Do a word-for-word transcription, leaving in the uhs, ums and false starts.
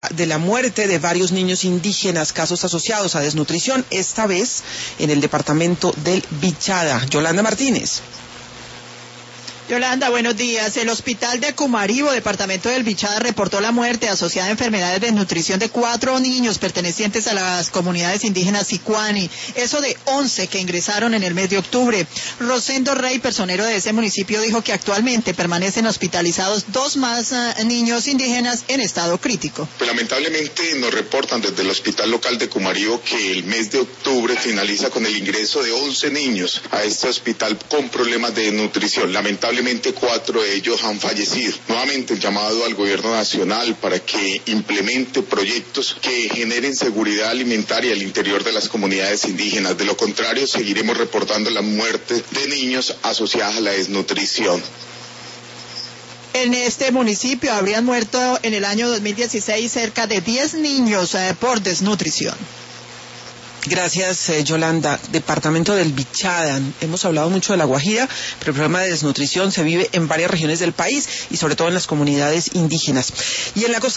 de la muerte de varios niños indígenas, casos asociados a desnutrición, esta vez en el departamento del Bichada. Yolanda Martínez. Yolanda, buenos días. El hospital de Cumaribo, departamento del Bichada, reportó la muerte asociada a enfermedades de desnutrición de cuatro niños pertenecientes a las comunidades indígenas Sicuani, eso de once que ingresaron en el mes de octubre. Rosendo Rey, personero de ese municipio, dijo que actualmente permanecen hospitalizados dos más uh, niños indígenas en estado crítico. Pues lamentablemente nos reportan desde el hospital local de Cumaribo que el mes de octubre finaliza con el ingreso de once niños a este hospital con problemas de desnutrición. Lamentablemente cuatro de ellos han fallecido. Nuevamente el llamado al gobierno nacional para que implemente proyectos que generen seguridad alimentaria al interior de las comunidades indígenas. De lo contrario, seguiremos reportando la muerte de niños asociadas a la desnutrición. En este municipio habrían muerto en el año dos mil dieciséis cerca de diez niños eh, por desnutrición. Gracias, eh, Yolanda. Departamento del Bichada. Hemos hablado mucho de La Guajira, pero el problema de desnutrición se vive en varias regiones del país y sobre todo en las comunidades indígenas. Y en la costa